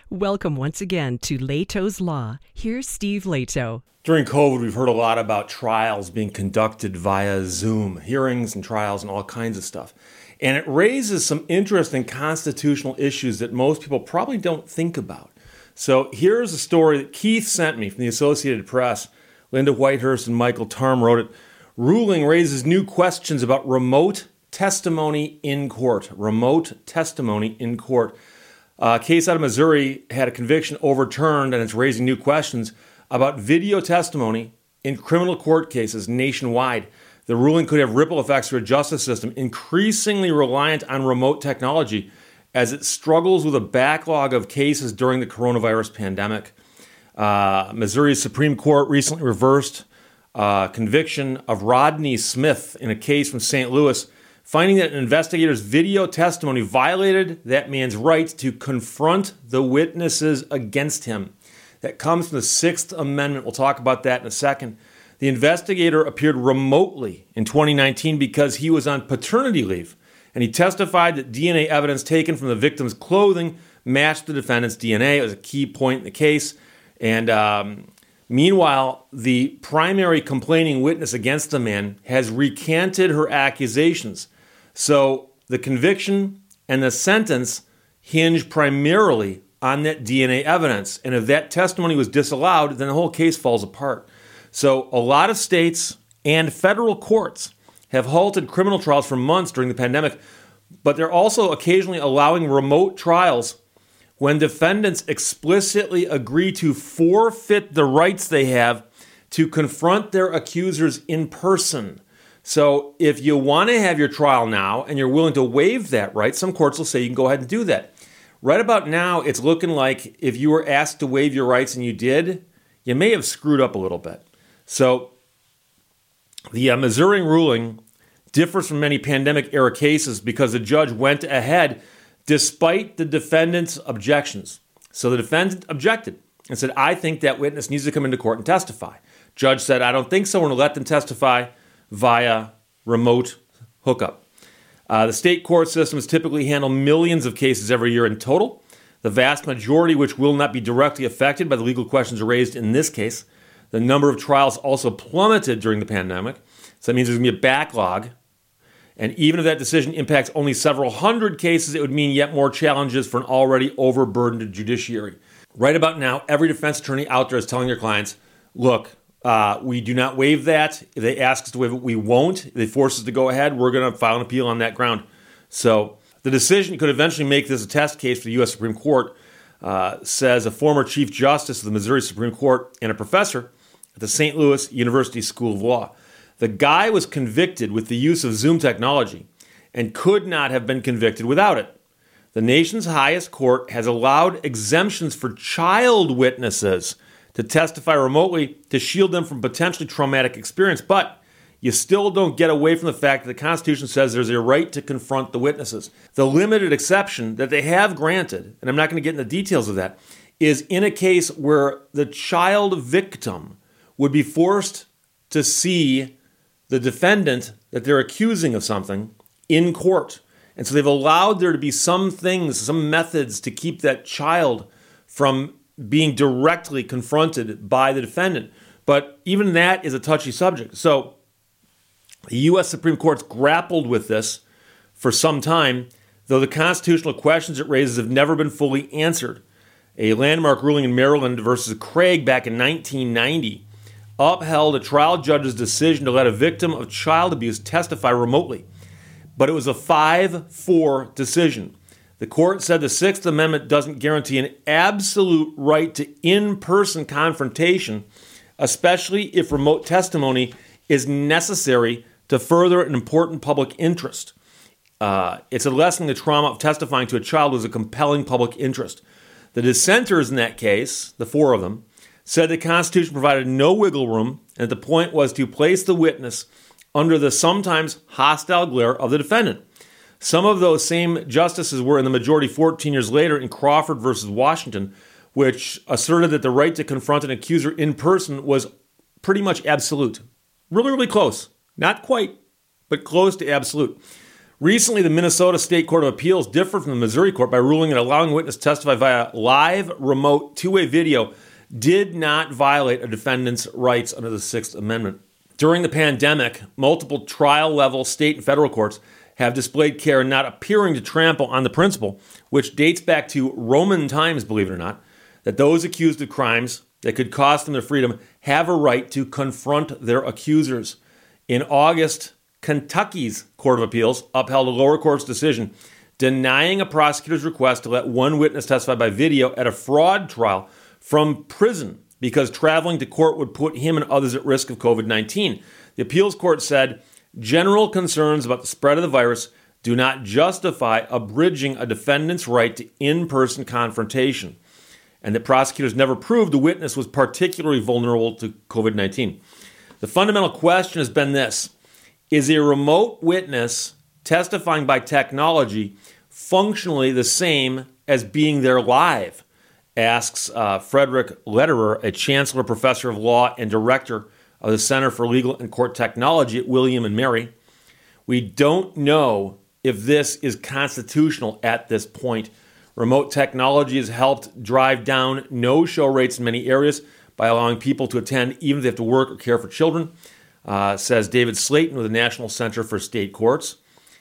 Welcome once again to Leto's Law. Here's Steve Leto. During COVID, we've heard a lot about trials being conducted via Zoom, hearings and trials and all kinds of stuff. And it raises some interesting constitutional issues that most people probably don't think about. So here's a story that Keith sent me from the Associated Press. Linda Whitehurst and Michael Tarm wrote it. Ruling raises new questions about remote testimony in court. Remote testimony in court. A case out of Missouri had a conviction overturned, and it's raising new questions about video testimony in criminal court cases nationwide. The ruling could have ripple effects for a justice system increasingly reliant on remote technology as it struggles with a backlog of cases during the coronavirus pandemic. Missouri's Supreme Court recently reversed conviction of Rodney Smith in a case from St. Louis, finding that an investigator's video testimony violated that man's right to confront the witnesses against him. That comes from the Sixth Amendment. We'll talk about that in a second. The investigator appeared remotely in 2019 because he was on paternity leave, and he testified that DNA evidence taken from the victim's clothing matched the defendant's DNA. It was a key point in the case. And meanwhile, the primary complaining witness against the man has recanted her accusations. So the conviction and the sentence hinge primarily on that DNA evidence. And if that testimony was disallowed, then the whole case falls apart. So a lot of states and federal courts have halted criminal trials for months during the pandemic, but they're also occasionally allowing remote trials when defendants explicitly agree to forfeit the rights they have to confront their accusers in person. So if you want to have your trial now and you're willing to waive that right, some courts will say you can go ahead and do that. Right about now, it's looking like if you were asked to waive your rights and you did, you may have screwed up a little bit. So the Missouri ruling differs from many pandemic-era cases because the judge went ahead despite the defendant's objections. So the defendant objected and said, I think that witness needs to come into court and testify. Judge said, I don't think so. We're going to let them testify via remote hookup. The state court systems typically handle millions of cases every year in total, the vast majority which will not be directly affected by the legal questions raised in this case. The number of trials also plummeted during the pandemic, so that means there's going to be a backlog. And even if that decision impacts only several hundred cases, it would mean yet more challenges for an already overburdened judiciary. Right about now, every defense attorney out there is telling their clients, look, we do not waive that. If they ask us to waive it, we won't. If they force us to go ahead, we're going to file an appeal on that ground. So the decision could eventually make this a test case for the U.S. Supreme Court, says a former Chief Justice of the Missouri Supreme Court and a professor at the St. Louis University School of Law. The guy was convicted with the use of Zoom technology and could not have been convicted without it. The nation's highest court has allowed exemptions for child witnesses to testify remotely to shield them from potentially traumatic experience, but you still don't get away from the fact that the Constitution says there's a right to confront the witnesses. The limited exception that they have granted, and I'm not going to get into the details of that, is in a case where the child victim would be forced to see the defendant that they're accusing of something in court. And so they've allowed there to be some things, some methods to keep that child from being directly confronted by the defendant. But even that is a touchy subject. So the U.S. Supreme Court's grappled with this for some time, though the constitutional questions it raises have never been fully answered. A landmark ruling in Maryland versus Craig back in 1990 upheld a trial judge's decision to let a victim of child abuse testify remotely. But it was a 5-4 decision. The court said the Sixth Amendment doesn't guarantee an absolute right to in-person confrontation, especially if remote testimony is necessary to further an important public interest. It's a lessening the trauma of testifying to a child was a compelling public interest. The dissenters in that case, the four of them, said the Constitution provided no wiggle room, and the point was to place the witness under the sometimes hostile glare of the defendant. Some of those same justices were in the majority 14 years later in Crawford versus Washington, which asserted that the right to confront an accuser in person was pretty much absolute. Really, really close. Not quite, but close to absolute. Recently, the Minnesota State Court of Appeals differed from the Missouri court by ruling that allowing a witness to testify via live, remote, two-way video did not violate a defendant's rights under the Sixth Amendment. During the pandemic, multiple trial-level state and federal courts have displayed care in not appearing to trample on the principle, which dates back to Roman times, believe it or not, that those accused of crimes that could cost them their freedom have a right to confront their accusers. In August, Kentucky's Court of Appeals upheld a lower court's decision denying a prosecutor's request to let one witness testify by video at a fraud trial from prison because traveling to court would put him and others at risk of COVID-19. The appeals court said general concerns about the spread of the virus do not justify abridging a defendant's right to in-person confrontation, and that prosecutors never proved the witness was particularly vulnerable to COVID-19. The fundamental question has been this: is a remote witness testifying by technology functionally the same as being there live? Asks Frederick Lederer, a chancellor, professor of law, and director of the Center for Legal and Court Technology at William & Mary. We don't know if this is constitutional at this point. Remote technology has helped drive down no-show rates in many areas by allowing people to attend even if they have to work or care for children, says David Slayton with the National Center for State Courts.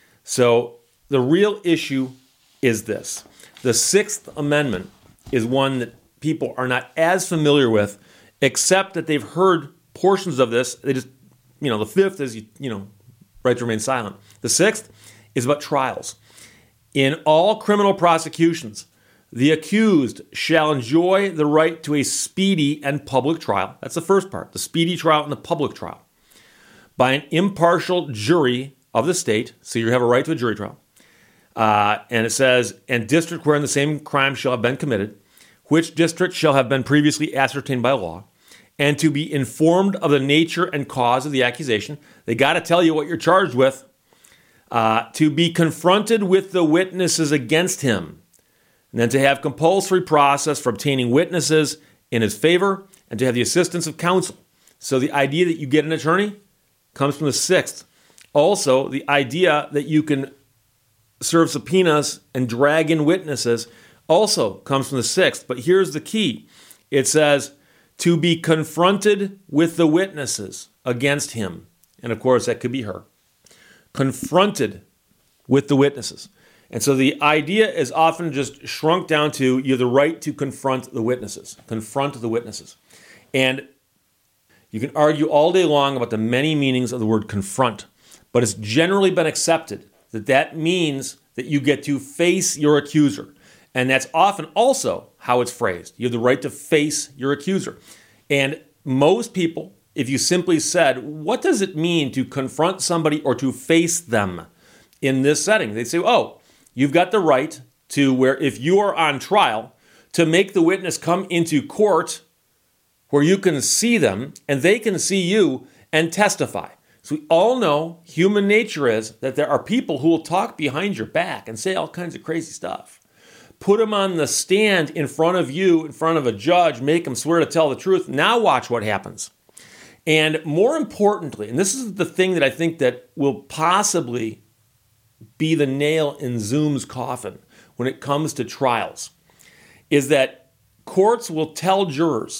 So the real issue is this. The Sixth Amendment is one that people are not as familiar with, except that they've heard portions of this. They just, the fifth is, right to remain silent. The sixth is about trials. In all criminal prosecutions, the accused shall enjoy the right to a speedy and public trial. That's the first part, the speedy trial and the public trial, by an impartial jury of the state. So you have a right to a jury trial. And it says, and district wherein the same crime shall have been committed, which district shall have been previously ascertained by law, and to be informed of the nature and cause of the accusation. They got to tell you what you're charged with. To be confronted with the witnesses against him, and then to have compulsory process for obtaining witnesses in his favor, and to have the assistance of counsel. So the idea that you get an attorney comes from the sixth. Also, the idea that you can serve subpoenas and drag in witnesses also comes from the sixth. But here's the key. It says, to be confronted with the witnesses against him. And of course, that could be her. Confronted with the witnesses. And so the idea is often just shrunk down to you have the right to confront the witnesses. Confront the witnesses. And you can argue all day long about the many meanings of the word confront, but it's generally been accepted that that means that you get to face your accuser. And that's often also how it's phrased. You have the right to face your accuser. And most people, if you simply said, what does it mean to confront somebody or to face them in this setting? They'd say, oh, you've got the right to where if you are on trial, to make the witness come into court where you can see them and they can see you and testify. So we all know human nature is that there are people who will talk behind your back and say all kinds of crazy stuff. Put them on the stand in front of you, in front of a judge, make them swear to tell the truth. Now watch what happens. And more importantly, and this is the thing that I think that will possibly be the nail in Zoom's coffin when it comes to trials, is that courts will tell jurors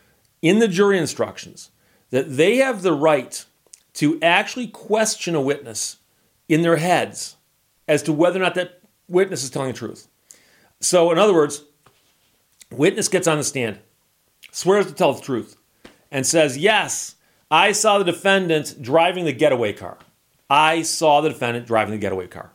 in the jury instructions that they have the right to actually question a witness in their heads as to whether or not that witness is telling the truth. So in other words, witness gets on the stand, swears to tell the truth, and says, yes, I saw the defendant driving the getaway car. I saw the defendant driving the getaway car.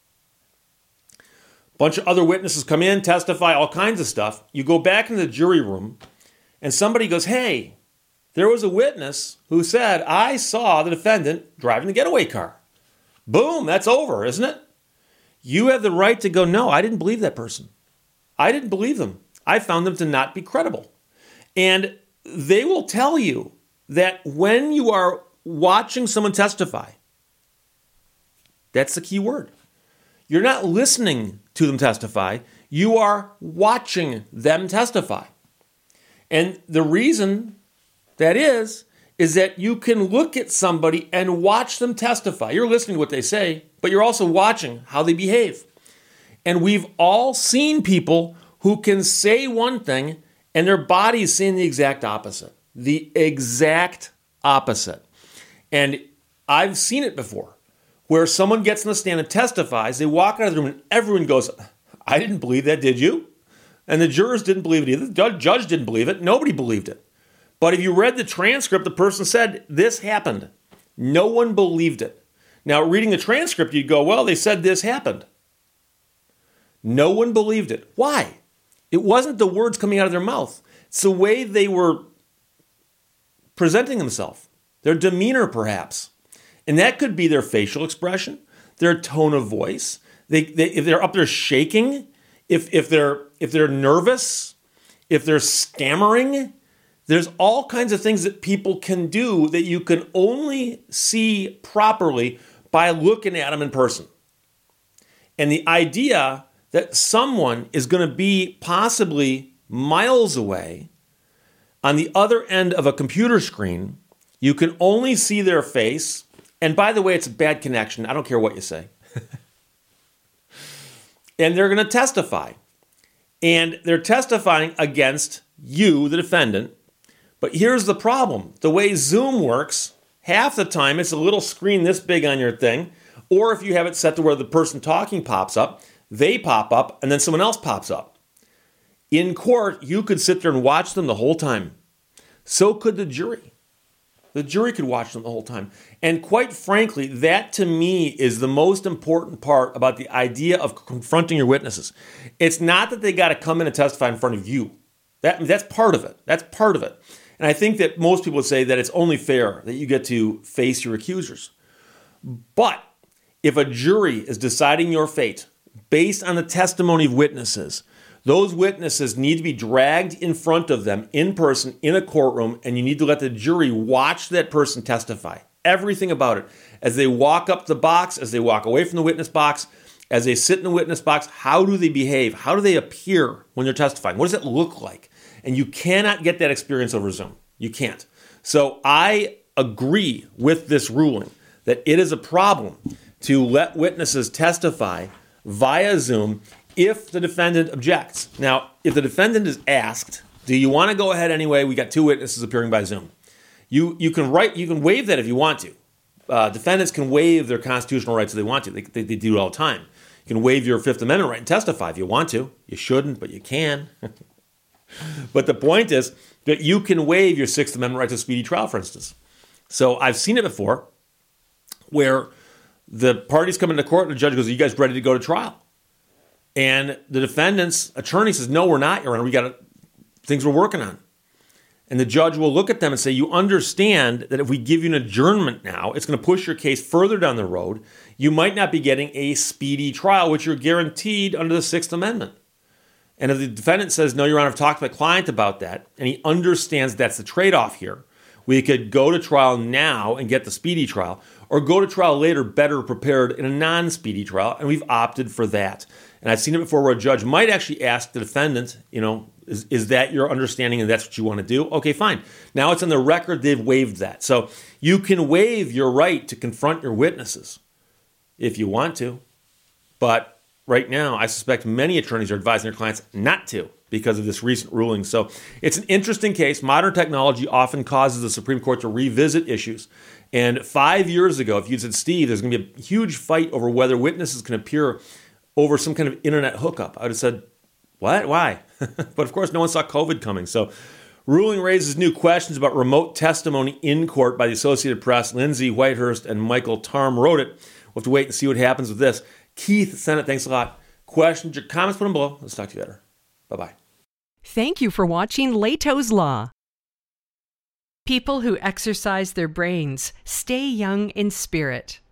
A bunch of other witnesses come in, testify, all kinds of stuff. You go back into the jury room, and somebody goes, hey, there was a witness who said, I saw the defendant driving the getaway car. Boom, that's over, isn't it? You have the right to go, no, I didn't believe that person. I didn't believe them. I found them to not be credible. And they will tell you that when you are watching someone testify, that's the key word. You're not listening to them testify. You are watching them testify. And the reason that is is that you can look at somebody and watch them testify. You're listening to what they say, but you're also watching how they behave. And we've all seen people who can say one thing and their body is saying the exact opposite. The exact opposite. And I've seen it before, where someone gets on the stand and testifies, they walk out of the room and everyone goes, I didn't believe that, did you? And the jurors didn't believe it either. The judge didn't believe it. Nobody believed it. But if you read the transcript, the person said, this happened. No one believed it. Now, reading the transcript, you'd go, well, they said this happened. No one believed it. Why? It wasn't the words coming out of their mouth. It's the way they were presenting themselves, their demeanor perhaps. And that could be their facial expression, their tone of voice. If they're up there shaking, if they're nervous, if they're stammering, there's all kinds of things that people can do that you can only see properly by looking at them in person. And the idea that someone is going to be possibly miles away on the other end of a computer screen, you can only see their face. And by the way, it's a bad connection. I don't care what you say. And they're going to testify. And they're testifying against you, the defendant. But here's the problem. The way Zoom works, half the time it's a little screen this big on your thing. Or if you have it set to where the person talking pops up, they pop up and then someone else pops up. In court, you could sit there and watch them the whole time. So could the jury. The jury could watch them the whole time. And quite frankly, that to me is the most important part about the idea of confronting your witnesses. It's not that they got to come in and testify in front of you. That's part of it. That's part of it. And I think that most people would say that it's only fair that you get to face your accusers. But if a jury is deciding your fate based on the testimony of witnesses, those witnesses need to be dragged in front of them in person in a courtroom, and you need to let the jury watch that person testify. Everything about it. As they walk up the box, as they walk away from the witness box, as they sit in the witness box, how do they behave? How do they appear when they're testifying? What does it look like? And you cannot get that experience over Zoom. You can't. So I agree with this ruling that it is a problem to let witnesses testify via Zoom if the defendant objects. Now, if the defendant is asked, do you want to go ahead anyway? We got two witnesses appearing by Zoom. You can waive that if you want to. Defendants can waive their constitutional rights if they want to. They do it all the time. You can waive your Fifth Amendment right and testify if you want to. You shouldn't, but you can. But the point is that you can waive your Sixth Amendment right to speedy trial, for instance. So I've seen it before where the parties come into court and the judge goes, are you guys ready to go to trial? And the defendant's attorney says, no, we're not, Your Honor. We got things we're working on. And the judge will look at them and say, you understand that if we give you an adjournment now, it's going to push your case further down the road. You might not be getting a speedy trial, which you're guaranteed under the Sixth Amendment. And if the defendant says, no, Your Honor, I've talked to my client about that, and he understands that's the trade-off here, we could go to trial now and get the speedy trial, or go to trial later better prepared in a non-speedy trial, and we've opted for that. And I've seen it before where a judge might actually ask the defendant, is that your understanding and that's what you want to do? Okay, fine. Now it's on the record they've waived that. So you can waive your right to confront your witnesses if you want to. But right now, I suspect many attorneys are advising their clients not to because of this recent ruling. So it's an interesting case. Modern technology often causes the Supreme Court to revisit issues. And 5 years ago, if you'd said, Steve, there's going to be a huge fight over whether witnesses can appear over some kind of internet hookup, I would have said, what? Why? But of course, no one saw COVID coming. So ruling raises new questions about remote testimony in court by the Associated Press. Lindsay Whitehurst and Michael Tarm wrote it. We'll have to wait and see what happens with this. Keith, Senate, thanks a lot. Questions or comments, put them below. Let's talk to you later. Bye-bye. Thank you for watching Leto's Law. People who exercise their brains stay young in spirit.